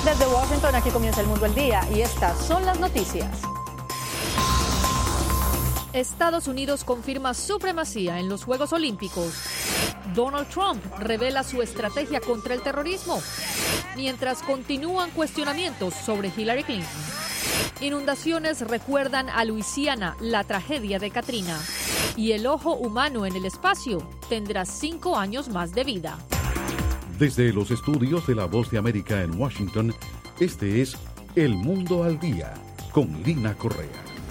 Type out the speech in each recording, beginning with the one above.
Desde Washington, aquí comienza El Mundo al Día y estas son las noticias. Estados Unidos confirma supremacía en los Juegos Olímpicos. Donald Trump revela su estrategia contra el terrorismo, mientras continúan cuestionamientos sobre Hillary Clinton. Inundaciones recuerdan a Luisiana la tragedia de Katrina. Y el ojo humano en el espacio tendrá 5 años más de vida. Desde los estudios de La Voz de América en Washington, este es El Mundo al Día, con Lina Correa.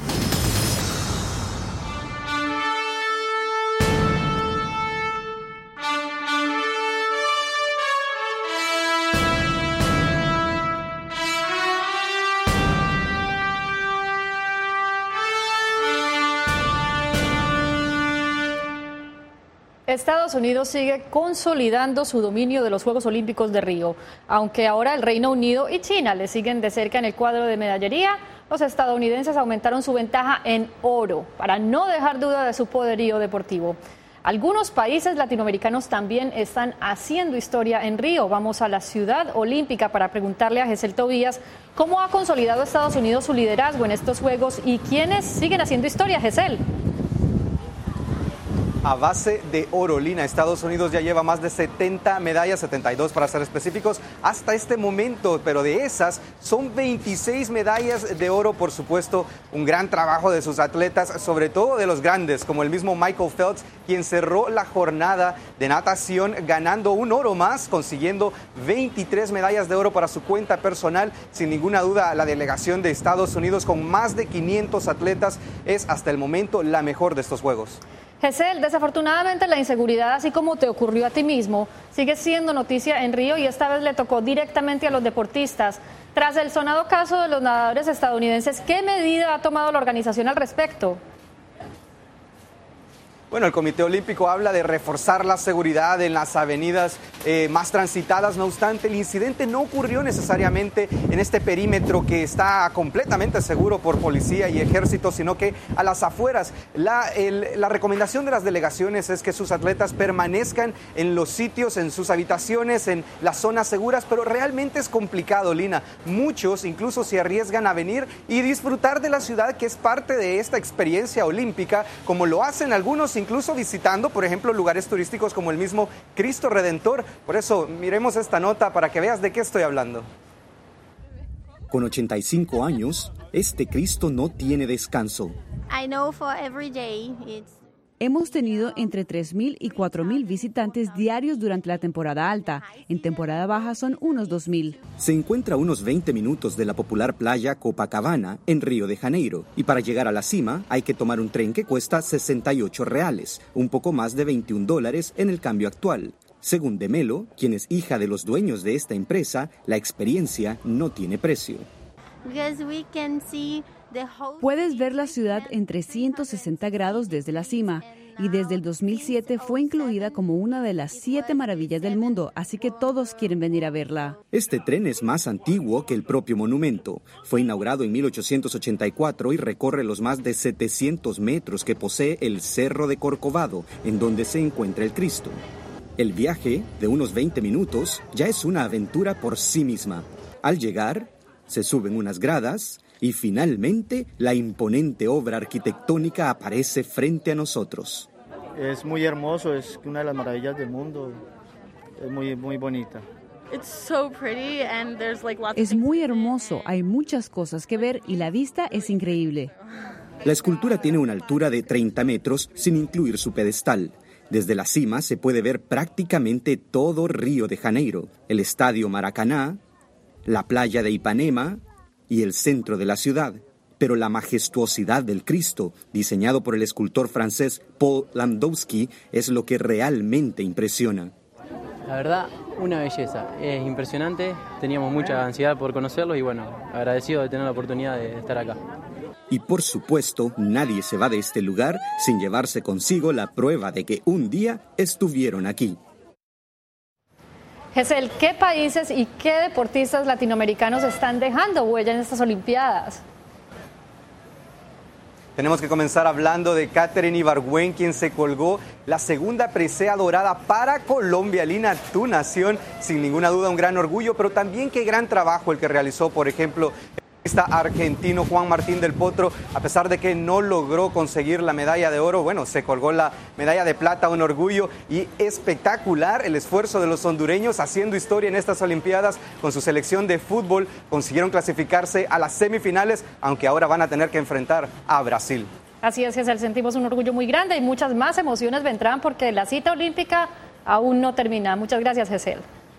Estados Unidos sigue consolidando su dominio de los Juegos Olímpicos de Río. Aunque ahora el Reino Unido y China le siguen de cerca en el cuadro de medallería, los estadounidenses aumentaron su ventaja en oro para no dejar duda de su poderío deportivo. Algunos países latinoamericanos también están haciendo historia en Río. Vamos a la ciudad olímpica para preguntarle a Gesell Tobías cómo ha consolidado Estados Unidos su liderazgo en estos Juegos y quiénes siguen haciendo historia. Gesell. A base de oro, Lina, Estados Unidos ya lleva más de 70 medallas, 72 para ser específicos, hasta este momento, pero de esas son 26 medallas de oro, por supuesto, un gran trabajo de sus atletas, sobre todo de los grandes, como el mismo Michael Phelps, quien cerró la jornada de natación ganando un oro más, consiguiendo 23 medallas de oro para su cuenta personal. Sin ninguna duda, la delegación de Estados Unidos, con más de 500 atletas, es hasta el momento la mejor de estos Juegos. Gesell, desafortunadamente la inseguridad, así como te ocurrió a ti mismo, sigue siendo noticia en Río y esta vez le tocó directamente a los deportistas. Tras el sonado caso de los nadadores estadounidenses, ¿qué medida ha tomado la organización al respecto? Bueno, el Comité Olímpico habla de reforzar la seguridad en las avenidas más transitadas. No obstante, el incidente no ocurrió necesariamente en este perímetro que está completamente seguro por policía y ejército, sino que a las afueras. La recomendación de las delegaciones es que sus atletas permanezcan en los sitios, en sus habitaciones, en las zonas seguras, pero realmente es complicado, Lina. Muchos incluso se arriesgan a venir y disfrutar de la ciudad, que es parte de esta experiencia olímpica, como lo hacen algunos, incluso visitando, por ejemplo, lugares turísticos como el mismo Cristo Redentor. Por eso, miremos esta nota para que veas de qué estoy hablando. Con 85 años, este Cristo no tiene descanso. Hemos tenido entre 3.000 y 4.000 visitantes diarios durante la temporada alta. En temporada baja son unos 2.000. Se encuentra a unos 20 minutos de la popular playa Copacabana, en Río de Janeiro. Y para llegar a la cima hay que tomar un tren que cuesta 68 reales, un poco más de $21 en el cambio actual. Según De Melo, quien es hija de los dueños de esta empresa, la experiencia no tiene precio. Puedes ver la ciudad en 360 grados desde la cima y desde el 2007 fue incluida como una de las 7 maravillas del mundo, así que todos quieren venir a verla. Este tren es más antiguo que el propio monumento. Fue inaugurado en 1884 y recorre los más de 700 metros que posee el Cerro de Corcovado, en donde se encuentra el Cristo. El viaje, de unos 20 minutos, ya es una aventura por sí misma. Al llegar, se suben unas gradas y finalmente la imponente obra arquitectónica aparece frente a nosotros. Es muy hermoso, es una de las maravillas del mundo, es muy bonita. Es muy hermoso, hay muchas cosas que ver y la vista es increíble. La escultura tiene una altura de 30 metros sin incluir su pedestal. Desde la cima se puede ver prácticamente todo Río de Janeiro, el estadio Maracaná, la playa de Ipanema y el centro de la ciudad. Pero la majestuosidad del Cristo, diseñado por el escultor francés Paul Landowski, es lo que realmente impresiona. La verdad, una belleza, es impresionante, teníamos mucha ansiedad por conocerlo y bueno, agradecido de tener la oportunidad de estar acá. Y por supuesto, nadie se va de este lugar sin llevarse consigo la prueba de que un día estuvieron aquí. Gesell, ¿qué países y qué deportistas latinoamericanos están dejando huella en estas Olimpiadas? Tenemos que comenzar hablando de Katherine Ibargüen, quien se colgó la segunda presea dorada para Colombia. Lina, tu nación, sin ninguna duda un gran orgullo, pero también qué gran trabajo el que realizó, por ejemplo, argentino Juan Martín del Potro. A pesar de que no logró conseguir la medalla de oro, bueno, se colgó la medalla de plata, un orgullo, y espectacular el esfuerzo de los hondureños haciendo historia en estas Olimpiadas con su selección de fútbol. Consiguieron clasificarse a las semifinales, aunque ahora van a tener que enfrentar a Brasil. Así es, Gesell, sentimos un orgullo muy grande y muchas más emociones vendrán porque la cita olímpica aún no termina. Muchas gracias, Gesell.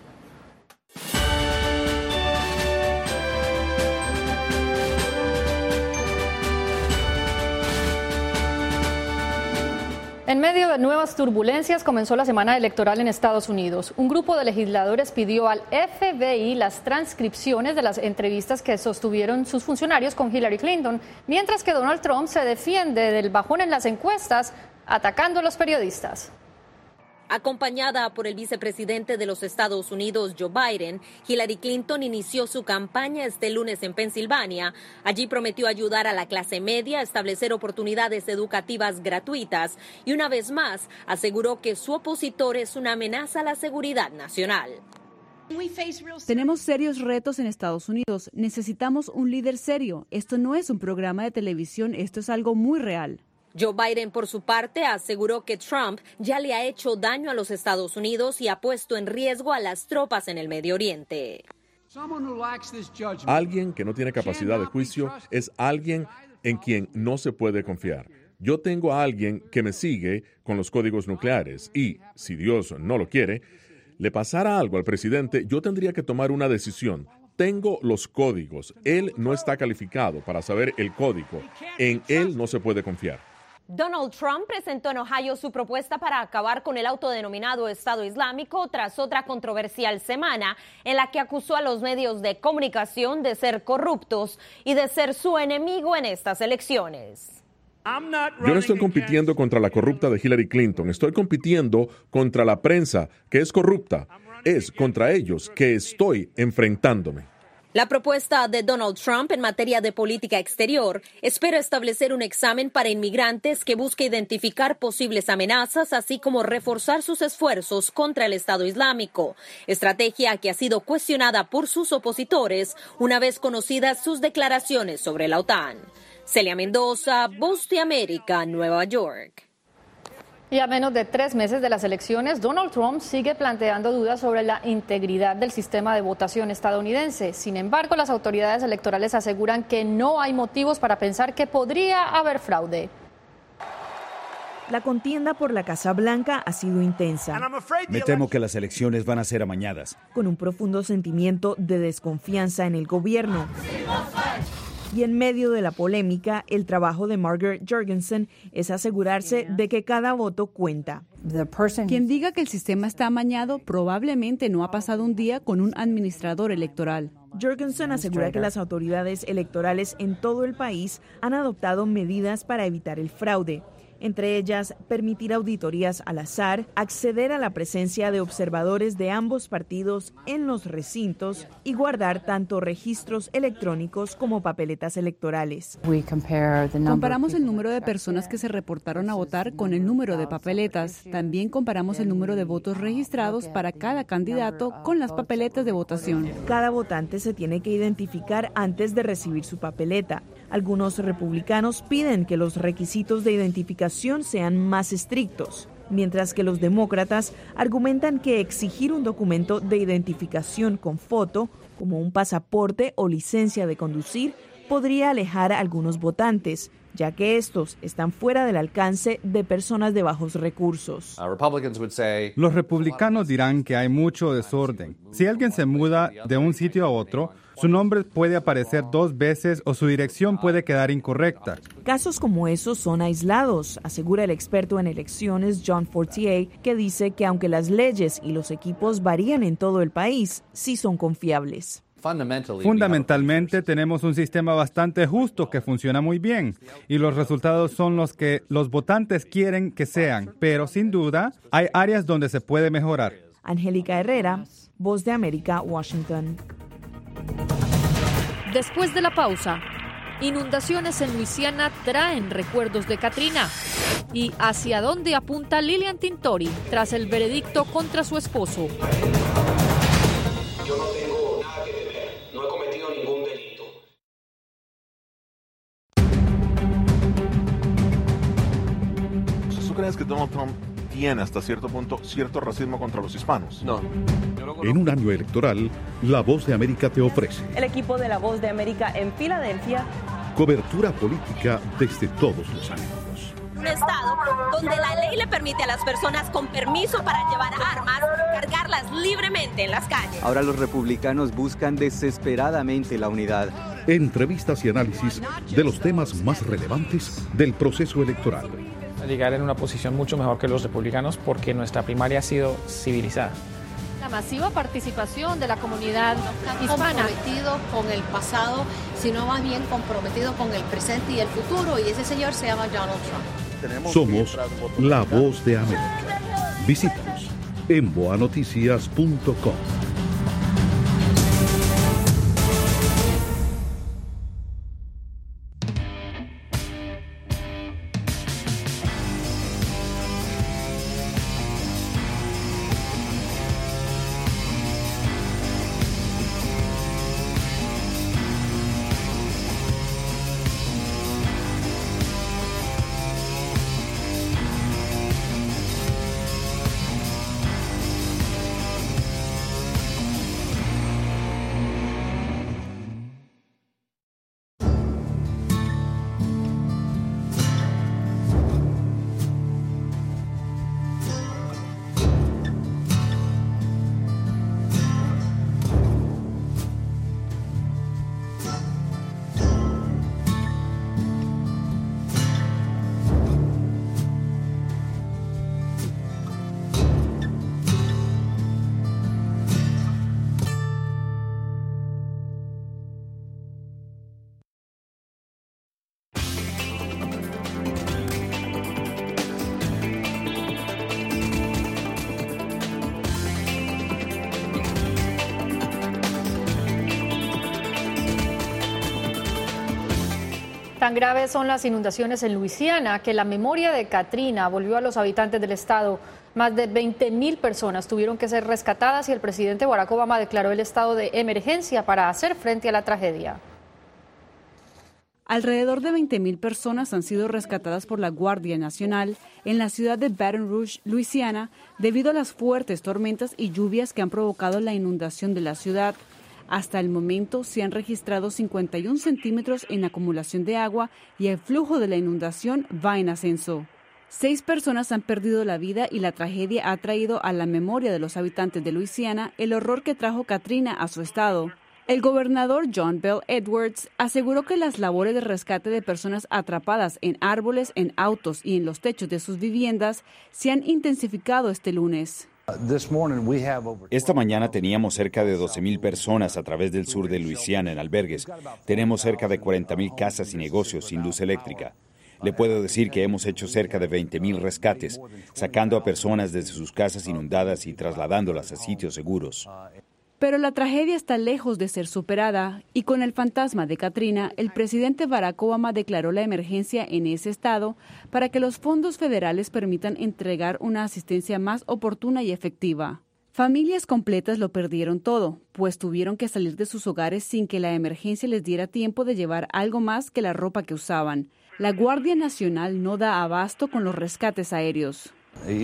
En medio de nuevas turbulencias comenzó la semana electoral en Estados Unidos. Un grupo de legisladores pidió al FBI las transcripciones de las entrevistas que sostuvieron sus funcionarios con Hillary Clinton, mientras que Donald Trump se defiende del bajón en las encuestas, atacando a los periodistas. Acompañada por el vicepresidente de los Estados Unidos, Joe Biden, Hillary Clinton inició su campaña este lunes en Pensilvania. Allí prometió ayudar a la clase media a establecer oportunidades educativas gratuitas y una vez más aseguró que su opositor es una amenaza a la seguridad nacional. Tenemos serios retos en Estados Unidos. Necesitamos un líder serio. Esto no es un programa de televisión, esto es algo muy real. Joe Biden, por su parte, aseguró que Trump ya le ha hecho daño a los Estados Unidos y ha puesto en riesgo a las tropas en el Medio Oriente. Alguien que no tiene capacidad de juicio es alguien en quien no se puede confiar. Yo tengo a alguien que me sigue con los códigos nucleares y, si Dios no lo quiere, le pasara algo al presidente, yo tendría que tomar una decisión. Tengo los códigos. Él no está calificado para saber el código. En él no se puede confiar. Donald Trump presentó en Ohio su propuesta para acabar con el autodenominado Estado Islámico tras otra controversial semana en la que acusó a los medios de comunicación de ser corruptos y de ser su enemigo en estas elecciones. Yo no estoy compitiendo contra la corrupta de Hillary Clinton, estoy compitiendo contra la prensa que es corrupta. Es contra ellos que estoy enfrentándome. La propuesta de Donald Trump en materia de política exterior espera establecer un examen para inmigrantes que busque identificar posibles amenazas, así como reforzar sus esfuerzos contra el Estado Islámico, estrategia que ha sido cuestionada por sus opositores una vez conocidas sus declaraciones sobre la OTAN. Celia Mendoza, Voz de América, Nueva York. Y a menos de 3 meses de las elecciones, Donald Trump sigue planteando dudas sobre la integridad del sistema de votación estadounidense. Sin embargo, las autoridades electorales aseguran que no hay motivos para pensar que podría haber fraude. La contienda por la Casa Blanca ha sido intensa. Me temo que las elecciones van a ser amañadas. Con un profundo sentimiento de desconfianza en el gobierno. Y en medio de la polémica, el trabajo de Margaret Jorgensen es asegurarse de que cada voto cuenta. Quien diga que el sistema está amañado probablemente no ha pasado un día con un administrador electoral. Jorgensen asegura que las autoridades electorales en todo el país han adoptado medidas para evitar el fraude. Entre ellas, permitir auditorías al azar, acceder a la presencia de observadores de ambos partidos en los recintos y guardar tanto registros electrónicos como papeletas electorales. Comparamos el número de personas que se reportaron a votar con el número de papeletas. También comparamos el número de votos registrados para cada candidato con las papeletas de votación. Cada votante se tiene que identificar antes de recibir su papeleta. Algunos republicanos piden que los requisitos de identificación sean más estrictos, mientras que los demócratas argumentan que exigir un documento de identificación con foto, como un pasaporte o licencia de conducir, podría alejar a algunos votantes, ya que estos están fuera del alcance de personas de bajos recursos. Los republicanos dirán que hay mucho desorden. Si alguien se muda de un sitio a otro, su nombre puede aparecer 2 veces o su dirección puede quedar incorrecta. Casos como esos son aislados, asegura el experto en elecciones John Fortier, que dice que aunque las leyes y los equipos varían en todo el país, sí son confiables. Fundamentalmente tenemos un sistema bastante justo que funciona muy bien y los resultados son los que los votantes quieren que sean, pero sin duda hay áreas donde se puede mejorar. Angélica Herrera, Voz de América, Washington. Después de la pausa, Inundaciones en Luisiana traen recuerdos de Katrina. ¿Y hacia dónde apunta Lilian Tintori tras el veredicto contra su esposo? Yo no tengo nada que temer, no he cometido ningún delito. ¿Tú crees que Donald Trump tiene hasta cierto punto cierto racismo contra los hispanos? No. En un año electoral, La Voz de América te ofrece el equipo de La Voz de América en Filadelfia. Cobertura política desde todos los ángulos. Un estado donde la ley le permite a las personas con permiso para llevar armas cargarlas libremente en las calles. Ahora los republicanos buscan desesperadamente la unidad. Entrevistas y análisis de los temas más relevantes del proceso electoral. Llegar en una posición mucho mejor que los republicanos porque nuestra primaria ha sido civilizada. La masiva participación de la comunidad hispana. Comprometido con el pasado, sino más bien comprometido con el presente y el futuro, y ese señor se llama Donald Trump. Somos La Voz de América. Visítanos en boanoticias.com. Tan graves son las inundaciones en Luisiana que la memoria de Katrina volvió a los habitantes del estado. Más de 20,000 personas tuvieron que ser rescatadas y el presidente Barack Obama declaró el estado de emergencia para hacer frente a la tragedia. Alrededor de 20,000 personas han sido rescatadas por la Guardia Nacional en la ciudad de Baton Rouge, Luisiana, debido a las fuertes tormentas y lluvias que han provocado la inundación de la ciudad. Hasta el momento se han registrado 51 centímetros en acumulación de agua y el flujo de la inundación va en ascenso. 6 personas han perdido la vida y la tragedia ha traído a la memoria de los habitantes de Luisiana el horror que trajo Katrina a su estado. El gobernador John Bel Edwards aseguró que las labores de rescate de personas atrapadas en árboles, en autos y en los techos de sus viviendas se han intensificado este lunes. Esta mañana teníamos cerca de 12,000 personas a través del sur de Luisiana en albergues. Tenemos cerca de 40,000 casas y negocios sin luz eléctrica. Le puedo decir que hemos hecho cerca de 20,000 rescates, sacando a personas desde sus casas inundadas y trasladándolas a sitios seguros. Pero la tragedia está lejos de ser superada y con el fantasma de Katrina, el presidente Barack Obama declaró la emergencia en ese estado para que los fondos federales permitan entregar una asistencia más oportuna y efectiva. Familias completas lo perdieron todo, pues tuvieron que salir de sus hogares sin que la emergencia les diera tiempo de llevar algo más que la ropa que usaban. La Guardia Nacional no da abasto con los rescates aéreos.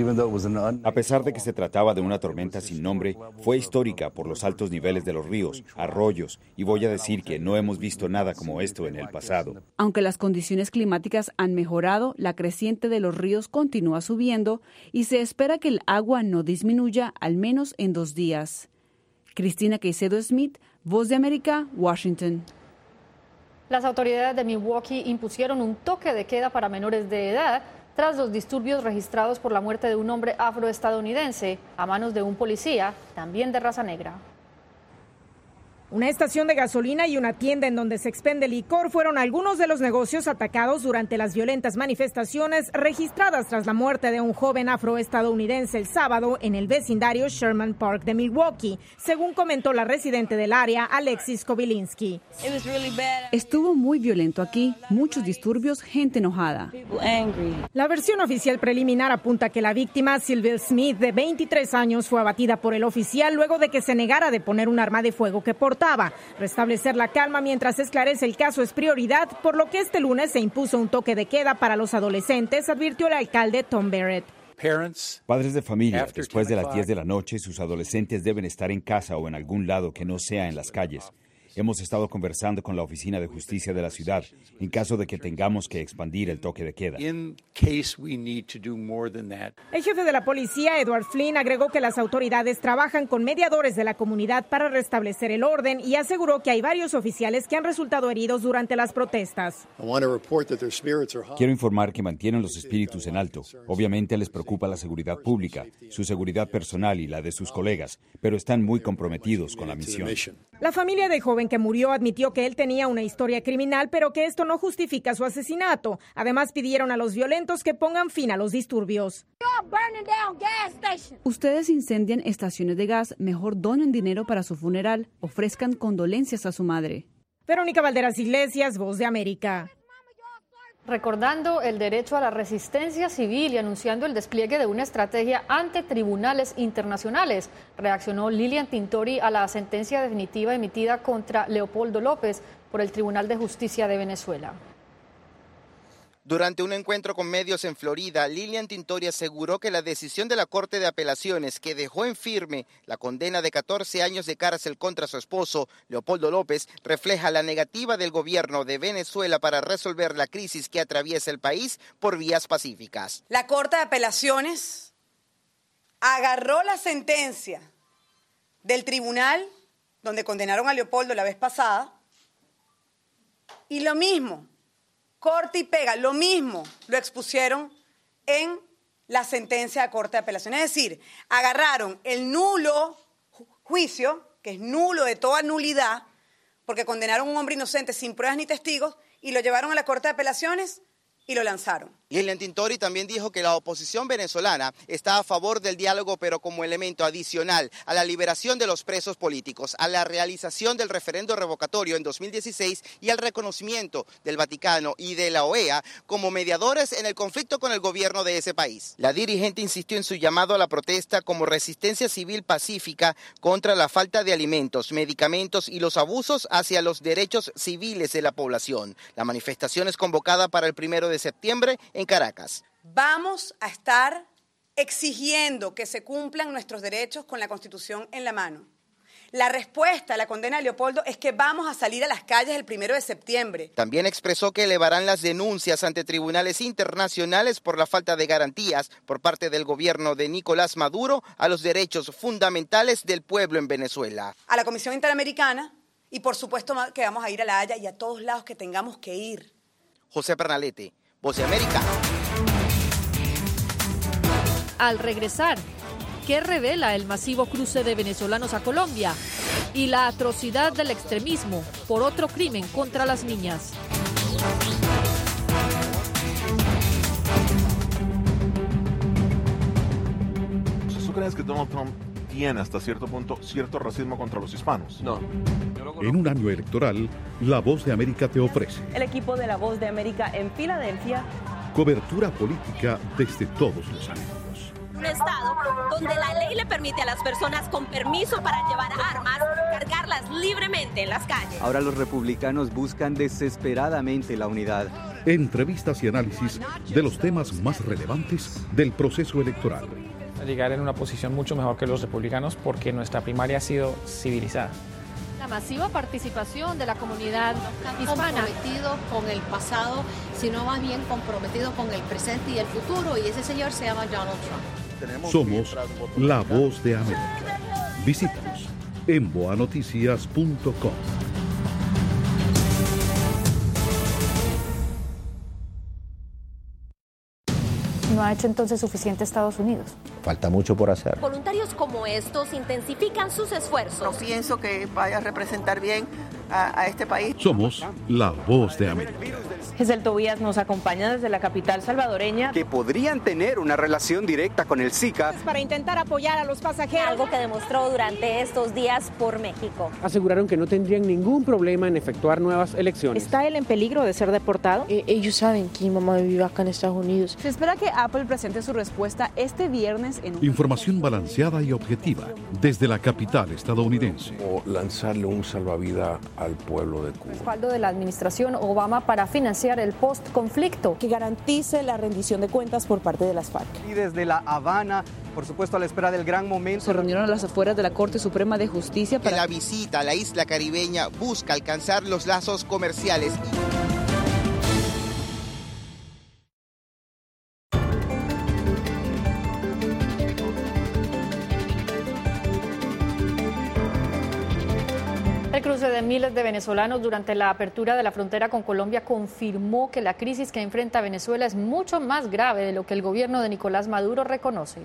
A pesar de que se trataba de una tormenta sin nombre, fue histórica por los altos niveles de los ríos, arroyos, y voy a decir que no hemos visto nada como esto en el pasado. Aunque las condiciones climáticas han mejorado, la creciente de los ríos continúa subiendo y se espera que el agua no disminuya al menos en 2 días. Cristina Caicedo Smith, Voz de América, Washington. Las autoridades de Milwaukee impusieron un toque de queda para menores de edad tras los disturbios registrados por la muerte de un hombre afroestadounidense a manos de un policía, también de raza negra. Una estación de gasolina y una tienda en donde se expende licor fueron algunos de los negocios atacados durante las violentas manifestaciones registradas tras la muerte de un joven afroestadounidense el sábado en el vecindario Sherman Park de Milwaukee, según comentó la residente del área, Alexis Kobylinski. Estuvo muy violento aquí, muchos disturbios, gente enojada. La versión oficial preliminar apunta que la víctima, Sylvia Smith, de 23 años, fue abatida por el oficial luego de que se negara de poner un arma de fuego que portaba. Restablecer la calma mientras se esclarece el caso es prioridad, por lo que este lunes se impuso un toque de queda para los adolescentes, advirtió el alcalde Tom Barrett. Padres de familia, después de las 10 de la noche, sus adolescentes deben estar en casa o en algún lado que no sea en las calles. Hemos estado conversando con la Oficina de Justicia de la ciudad en caso de que tengamos que expandir el toque de queda. El jefe de la policía, Edward Flynn, agregó que las autoridades trabajan con mediadores de la comunidad para restablecer el orden y aseguró que hay varios oficiales que han resultado heridos durante las protestas. Quiero informar que mantienen los espíritus en alto. Obviamente les preocupa la seguridad pública, su seguridad personal y la de sus colegas, pero están muy comprometidos con la misión. La familia del joven que murió admitió que él tenía una historia criminal, pero que esto no justifica su asesinato. Además, pidieron a los violentos que pongan fin a los disturbios. Ustedes incendian estaciones de gas, mejor donen dinero para su funeral, ofrezcan condolencias a su madre. Verónica Valderas Iglesias, Voz de América. Recordando el derecho a la resistencia civil y anunciando el despliegue de una estrategia ante tribunales internacionales, reaccionó Lilian Tintori a la sentencia definitiva emitida contra Leopoldo López por el Tribunal de Justicia de Venezuela. Durante un encuentro con medios en Florida, Lilian Tintori aseguró que la decisión de la Corte de Apelaciones, que dejó en firme la condena de 14 años de cárcel contra su esposo, Leopoldo López, refleja la negativa del gobierno de Venezuela para resolver la crisis que atraviesa el país por vías pacíficas. La Corte de Apelaciones agarró la sentencia del tribunal donde condenaron a Leopoldo la vez pasada y lo mismo, corta y pega, lo mismo lo expusieron en la sentencia de Corte de Apelación. Es decir, agarraron el nulo juicio, que es nulo de toda nulidad, porque condenaron a un hombre inocente sin pruebas ni testigos, y lo llevaron a la Corte de Apelaciones y lo lanzaron. Lilian Tintori también dijo que la oposición venezolana está a favor del diálogo, pero como elemento adicional a la liberación de los presos políticos, a la realización del referendo revocatorio en 2016 y al reconocimiento del Vaticano y de la OEA como mediadores en el conflicto con el gobierno de ese país. La dirigente insistió en su llamado a la protesta como resistencia civil pacífica contra la falta de alimentos, medicamentos y los abusos hacia los derechos civiles de la población. La manifestación es convocada para el 1 de septiembre en Caracas. Vamos a estar exigiendo que se cumplan nuestros derechos con la Constitución en la mano. La respuesta a la condena de Leopoldo es que vamos a salir a las calles el 1 de septiembre. También expresó que elevarán las denuncias ante tribunales internacionales por la falta de garantías por parte del gobierno de Nicolás Maduro a los derechos fundamentales del pueblo en Venezuela. A la Comisión Interamericana y por supuesto que vamos a ir a La Haya y a todos lados que tengamos que ir. José Pernalete, Voz de América. Al regresar, ¿qué revela el masivo cruce de venezolanos a Colombia? Y la atrocidad del extremismo por otro crimen contra las niñas. ¿Tú crees que Donald Trump tiene hasta cierto punto cierto racismo contra los hispanos? No. En un año electoral, La Voz de América te ofrece El equipo de La Voz de América en Filadelfia. Cobertura política desde todos los ángulos. Un estado donde la ley le permite a las personas con permiso para llevar armas cargarlas libremente en las calles. Ahora los republicanos buscan desesperadamente la unidad. Entrevistas y análisis de los temas más relevantes del proceso electoral. Llegar en una posición mucho mejor que los republicanos porque nuestra primaria ha sido civilizada. La masiva participación de la comunidad hispana. Comprometido con el pasado, sino más bien comprometido con el presente y el futuro, y ese señor se llama Donald Trump. Somos La Voz de América. Visítanos en boanoticias.com. ¿No ha hecho entonces suficiente Estados Unidos? falta mucho por hacer. Voluntarios como estos intensifican sus esfuerzos. No pienso que vaya a representar bien a este país. Somos la voz de América. Gesell Tobías nos acompaña desde la capital salvadoreña. Que podrían tener una relación directa con el Zika. Para intentar apoyar a los pasajeros. Algo que demostró durante estos días por México. Aseguraron que no tendrían ningún problema en efectuar nuevas elecciones. ¿Está él en peligro de ser deportado? Ellos saben que mi mamá vive acá en Estados Unidos. Se espera que Apple presente su respuesta este viernes en Información balanceada y objetiva desde la capital estadounidense. O lanzarle un salvavidas al pueblo de Cuba. Respaldo de la administración Obama para financiar el post-conflicto. Que garantice la rendición de cuentas por parte de las FARC. Y desde La Habana, por supuesto, a la espera del gran momento. Se reunieron a las afueras de la Corte Suprema de Justicia para... La visita a la isla caribeña busca alcanzar los lazos comerciales. El cruce de miles de venezolanos durante la apertura de la frontera con Colombia confirmó que la crisis que enfrenta Venezuela es mucho más grave de lo que el gobierno de Nicolás Maduro reconoce.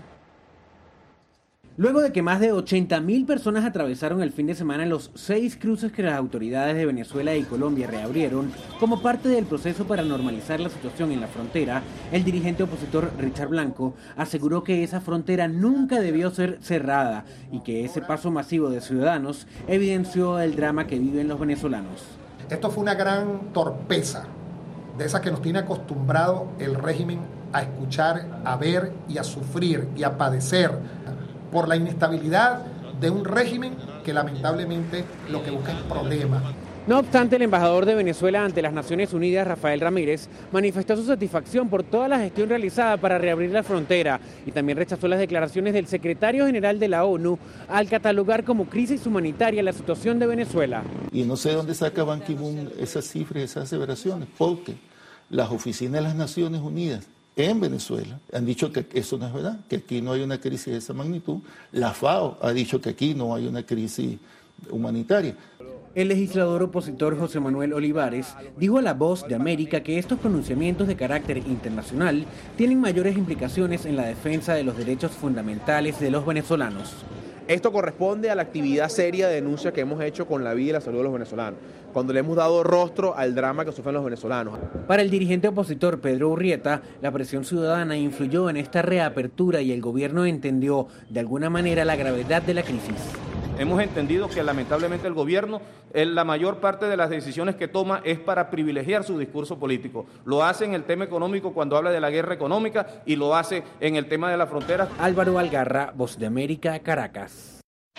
Luego de que más de 80.000 personas atravesaron el fin de semana los 6 cruces que las autoridades de Venezuela y Colombia reabrieron como parte del proceso para normalizar la situación en la frontera, el dirigente opositor Richard Blanco aseguró que esa frontera nunca debió ser cerrada y que ese paso masivo de ciudadanos evidenció el drama que viven los venezolanos. Esto fue una gran torpeza, de esa que nos tiene acostumbrado el régimen a escuchar, a ver y a sufrir y a padecer por la inestabilidad de un régimen que lamentablemente lo que busca es problemas. No obstante, el embajador de Venezuela ante las Naciones Unidas, Rafael Ramírez, manifestó su satisfacción por toda la gestión realizada para reabrir la frontera y también rechazó las declaraciones del secretario general de la ONU al catalogar como crisis humanitaria la situación de Venezuela. Y no sé de dónde saca Ban Ki-moon esas cifras, esas aseveraciones, porque las oficinas de las Naciones Unidas en Venezuela han dicho que eso no es verdad, que aquí no hay una crisis de esa magnitud. La FAO ha dicho que aquí no hay una crisis humanitaria. El legislador opositor José Manuel Olivares dijo a La Voz de América que estos pronunciamientos de carácter internacional tienen mayores implicaciones en la defensa de los derechos fundamentales de los venezolanos. Esto corresponde a la actividad seria de denuncia que hemos hecho con la vida y la salud de los venezolanos, cuando le hemos dado rostro al drama que sufren los venezolanos. Para el dirigente opositor Pedro Urrieta, la presión ciudadana influyó en esta reapertura y el gobierno entendió de alguna manera la gravedad de la crisis. Hemos entendido que lamentablemente el gobierno, la mayor parte de las decisiones que toma es para privilegiar su discurso político. Lo hace en el tema económico cuando habla de la guerra económica y lo hace en el tema de la frontera. Álvaro Algarra, Voz de América, Caracas.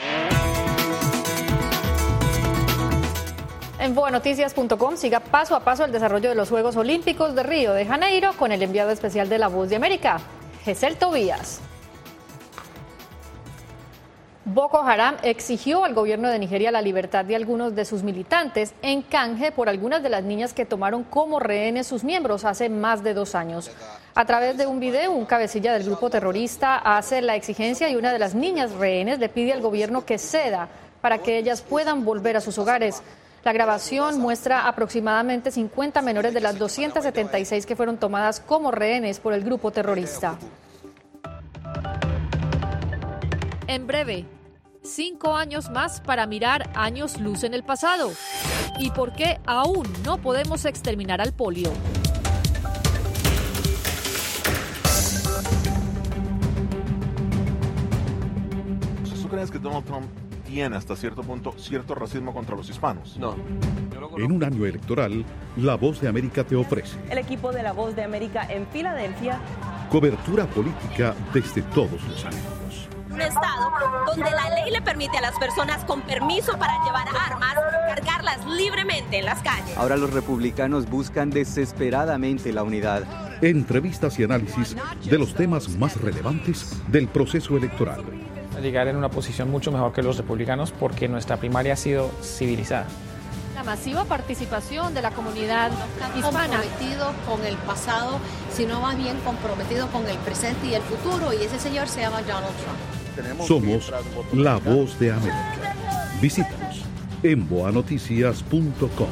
En boanoticias.com siga paso a paso el desarrollo de los Juegos Olímpicos de Río de Janeiro con el enviado especial de La Voz de América, Gesell Tobías. Boko Haram exigió al gobierno de Nigeria la libertad de algunos de sus militantes en canje por algunas de las niñas que tomaron como rehenes sus miembros hace más de 2 años. A través de un video, un cabecilla del grupo terrorista hace la exigencia y una de las niñas rehenes le pide al gobierno que ceda para que ellas puedan volver a sus hogares. La grabación muestra aproximadamente 50 menores de las 276 que fueron tomadas como rehenes por el grupo terrorista. En breve, 5 años más para mirar años luz en el pasado. ¿Y por qué aún no podemos exterminar al polio? ¿Tú crees que Donald Trump tiene hasta cierto punto cierto racismo contra los hispanos? No. En un año electoral, La Voz de América te ofrece El equipo de La Voz de América en Filadelfia. cobertura política desde todos los ángulos. Un estado donde la ley le permite a las personas con permiso para llevar armas cargarlas libremente en las calles. Ahora los republicanos buscan desesperadamente la unidad. Entrevistas y análisis de los temas más relevantes del proceso electoral. Llegar en una posición mucho mejor que los republicanos porque nuestra primaria ha sido civilizada. La masiva participación de la comunidad hispana. Comprometido con el pasado, sino más bien comprometido con el presente y el futuro, y ese señor se llama Donald Trump. Somos La Voz de América. Visítanos en boanoticias.com.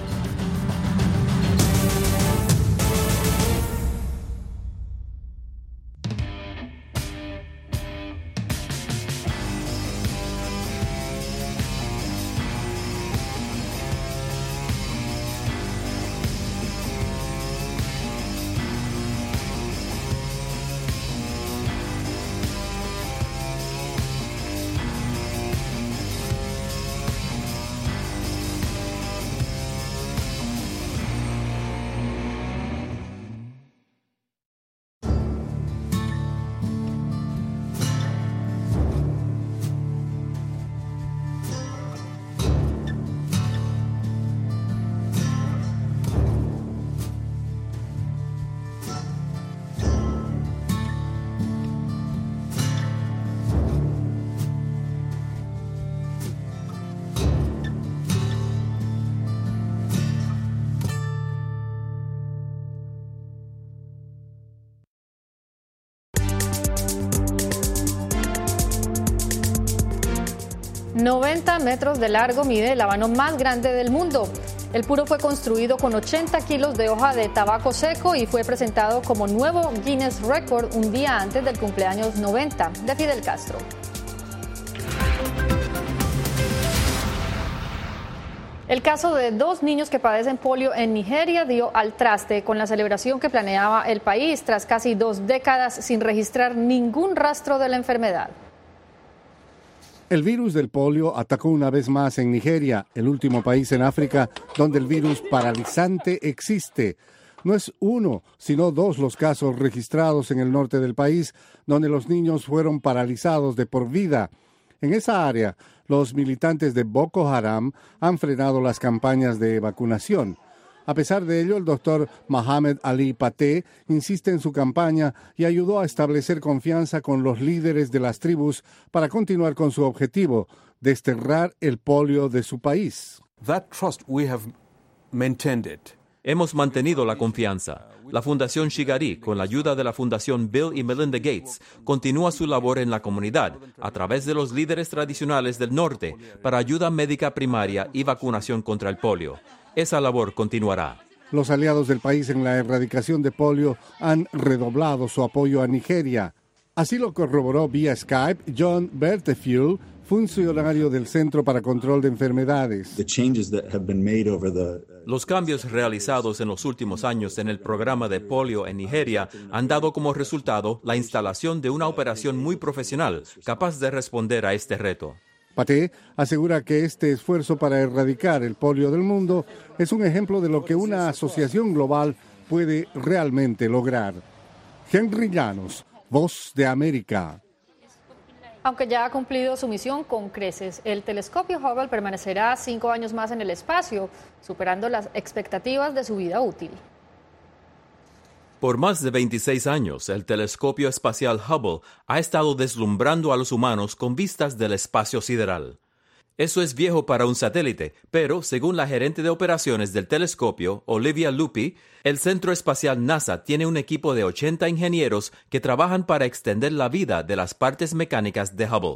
90 metros de largo mide el habano más grande del mundo. El puro fue construido con 80 kilos de hoja de tabaco seco y fue presentado como nuevo Guinness Record un día antes del cumpleaños 90 de Fidel Castro. El caso de 2 niños que padecen polio en Nigeria dio al traste con la celebración que planeaba el país tras casi 2 décadas sin registrar ningún rastro de la enfermedad. El virus del polio atacó una vez más en Nigeria, el último país en África donde el virus paralizante existe. No es 1, sino 2 los casos registrados en el norte del país, donde los niños fueron paralizados de por vida. En esa área, los militantes de Boko Haram han frenado las campañas de vacunación. A pesar de ello, el doctor Mohamed Ali Paté insiste en su campaña y ayudó a establecer confianza con los líderes de las tribus para continuar con su objetivo, desterrar el polio de su país. Hemos mantenido la confianza. La Fundación Shigari, con la ayuda de la Fundación Bill y Melinda Gates, continúa su labor en la comunidad a través de los líderes tradicionales del norte para ayuda médica primaria y vacunación contra el polio. Esa labor continuará. Los aliados del país en la erradicación de polio han redoblado su apoyo a Nigeria. Así lo corroboró vía Skype John Bertefield, funcionario del Centro para Control de Enfermedades. Los cambios realizados en los últimos años en el programa de polio en Nigeria han dado como resultado la instalación de una operación muy profesional, capaz de responder a este reto. Paté asegura que este esfuerzo para erradicar el polio del mundo es un ejemplo de lo que una asociación global puede realmente lograr. Henry Llanos, Voz de América. Aunque ya ha cumplido su misión con creces, el telescopio Hubble permanecerá 5 años más en el espacio, superando las expectativas de su vida útil. Por más de 26 años, el telescopio espacial Hubble ha estado deslumbrando a los humanos con vistas del espacio sideral. Eso es viejo para un satélite, pero según la gerente de operaciones del telescopio, Olivia Lupi, el Centro Espacial NASA tiene un equipo de 80 ingenieros que trabajan para extender la vida de las partes mecánicas de Hubble.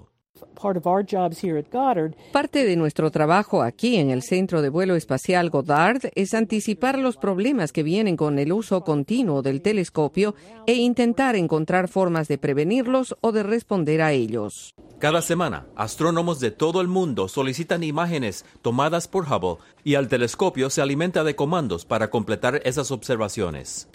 Parte de nuestro trabajo aquí en el Centro de Vuelo Espacial Goddard es anticipar los problemas que vienen con el uso continuo del telescopio e intentar encontrar formas de prevenirlos o de responder a ellos. Cada semana, astrónomos de todo el mundo solicitan imágenes tomadas por Hubble y el telescopio se alimenta de comandos para completar esas observaciones.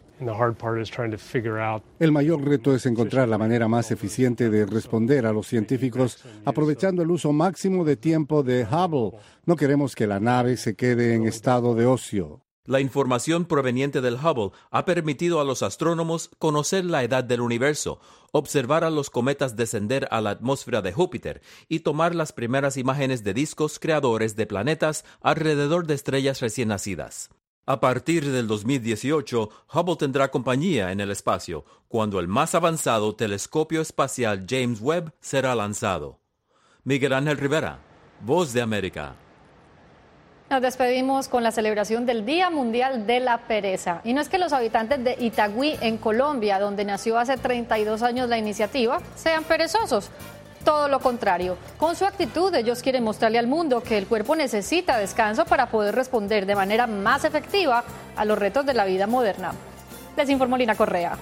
El mayor reto es encontrar la manera más eficiente de responder a los científicos aprovechando el uso máximo de tiempo de Hubble. No queremos que la nave se quede en estado de ocio. La información proveniente del Hubble ha permitido a los astrónomos conocer la edad del universo, observar a los cometas descender a la atmósfera de Júpiter y tomar las primeras imágenes de discos creadores de planetas alrededor de estrellas recién nacidas. A partir del 2018, Hubble tendrá compañía en el espacio, cuando el más avanzado telescopio espacial James Webb será lanzado. Miguel Ángel Rivera, Voz de América. Nos despedimos con la celebración del Día Mundial de la Pereza. Y no es que los habitantes de Itagüí, en Colombia, donde nació hace 32 años la iniciativa, sean perezosos. Todo lo contrario. Con su actitud, ellos quieren mostrarle al mundo que el cuerpo necesita descanso para poder responder de manera más efectiva a los retos de la vida moderna. Les informó Lina Correa.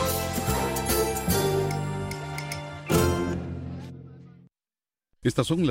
Estas son